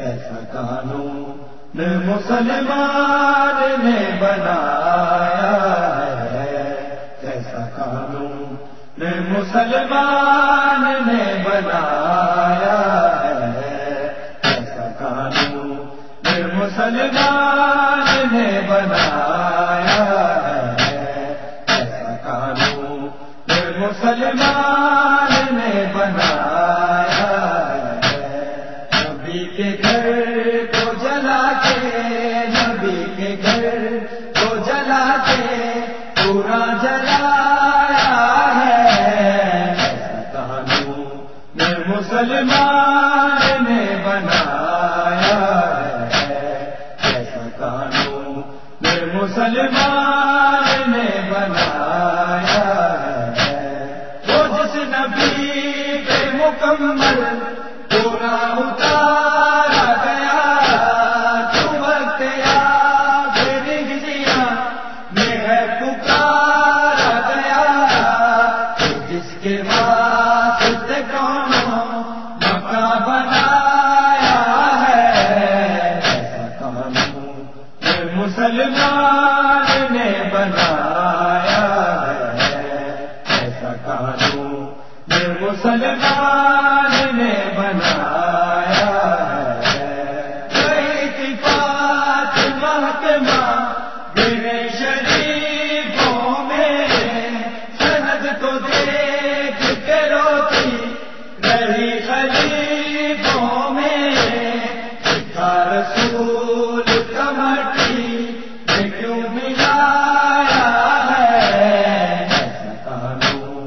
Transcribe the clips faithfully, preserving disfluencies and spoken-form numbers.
ایسا قانون مسلمان نے بنایا ہے، ایسا قانون مسلمان نے بنایا ہے، ایسا قانون مسلمان نے بنایا ہے، ایسا قانون مسلمان نے بنایا ہے۔ نبی کے گھر کو جلا کے، نبی کے گھر کو جلا کے پورا جلایا ہے، ایسا قانون مسلمان نے بنایا ہے، ایسا قانون مسلمان نے بنایا ہے۔ وہ جس نبی پہ مکمل پورا اتارا گیا، تو وقت آخر ہجریاں میں ہے پکارا گیا، جس کے واسطے کونوں مکہ بنایا ہے، ایسا قانون مسلمان نے بنایا ہے، ایسا قانون مسلمان نے بنایا ہے۔ کئی بات محکمہ میرے شریفوں میں، سند کو دیکھ کے روتی رہی خلیفوں میں، سکھا رسول کا مٹی میں کیوں ملایا ہے، ایسا قانون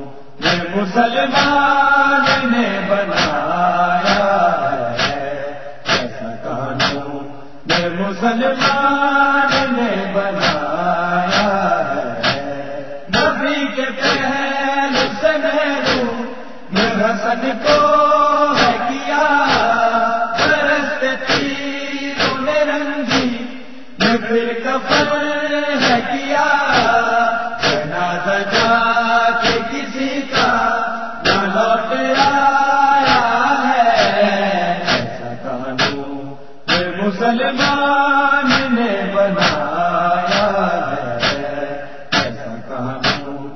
مسلمان نے بنایا ہے، ایسا قانون مسلمان نے بنایا ہے۔ نبی کے پہل سے محروم حسن کو ہے کیا، برستے تیروں نے رنجی میں پھر کفن ہے کیا، جنازہ جا کے کسی کا نہ لوٹ آیا ہے، ایسا قانون مسلمان نے بنایا ہے، ایسا قانون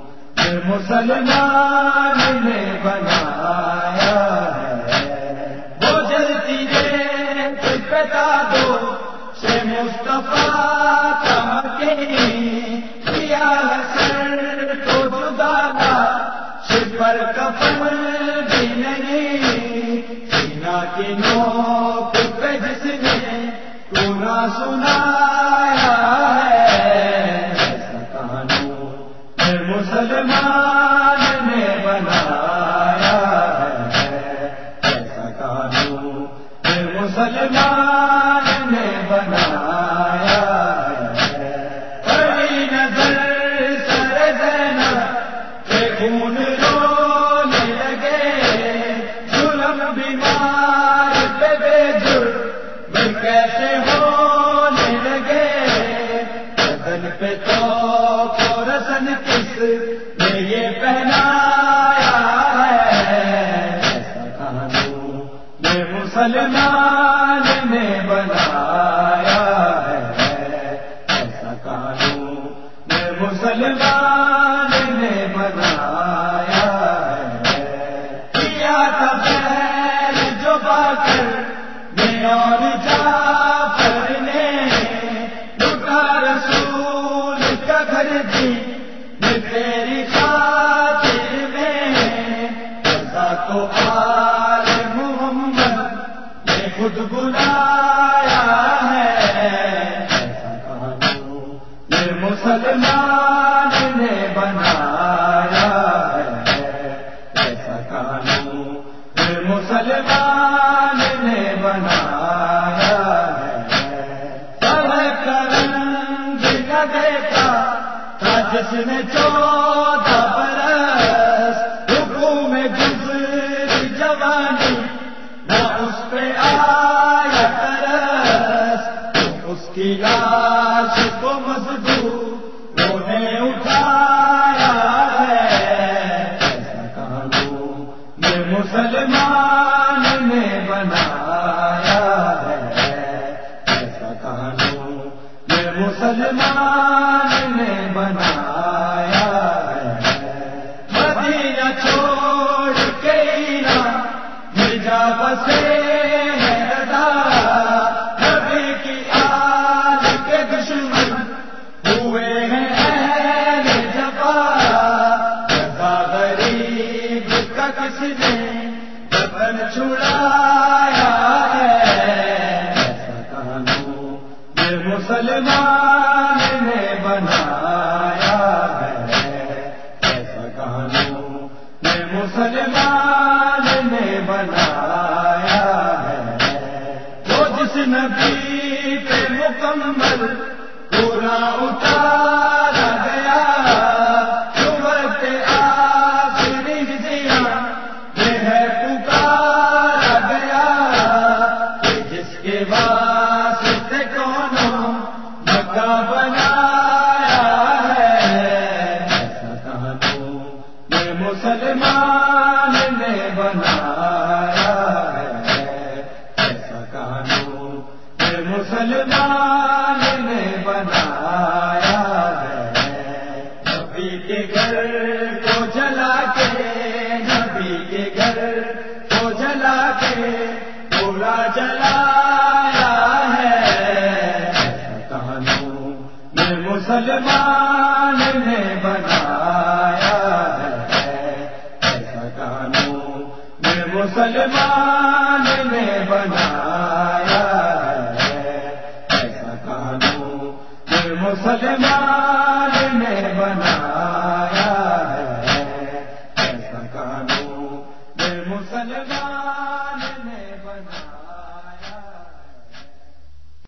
مسلمان نے بنایا ہے۔ وہ جلتی ریت پہ دو سے مصطفیٰ کا مکین کیا سر کو جدانا، شپر کفن بھی نہیں، سینہ کی نوک پہ جس نے کونا سنایا ہے، ایسا قانون مسلمان نے بنایا ہے، ایسا قانون مسلمان نے بنایا ہے۔ بڑی نظر سر زینب کے خون رونے لگے، ظلم بیمار پہ بے جرم کیسے ہونے لگے، بدن پہ تو رسن کس نے یہ پہنایا ہے، ایسا قانون مسلمان نے بنایا ہے، ایسا قانون مسلمان نے بنایا ہے۔ کیا تھا خیر جو باقر میں اور جعفر نے، لٹا رسول کا گھر بھی میں تیری خاطر میں، رضا کو آل محمد نے خود بلایا ہے، ایسا قانون مسلمان نے بنایا ہے، ایسا قانون مسلمان نے بنایا ہے۔ سڑک کا رنگ نہ دیکھا تھا جس نے چودہ برس، رکوع میں گزری جوانی نہ اس پہ آیا ترس، اس کی لاش کو مزدوروں نے اٹھایا ہے، ایسا قانون مسلمان نے بنایا ہے، مسلمان نے بنایا ہے، ایسا قانون میں مسلمان نے بنایا ہے، وہ جس نبی پہ مکمل پورا اتارا گیا، صورت آخری ضیا یہ ہے پکارا گیا، کہ جس کے واسطے کونوں مکہ بنایا ہے، ایسا قانون میں مسلمان نے بنایا ہے، ایسا قانون میں مسلمان نے بنایا ہے، نبی کے گھر کو جلا کے، نبی کے گھر کو جلا کے پورا جلایا ہے، ایسا قانون میں مسلمان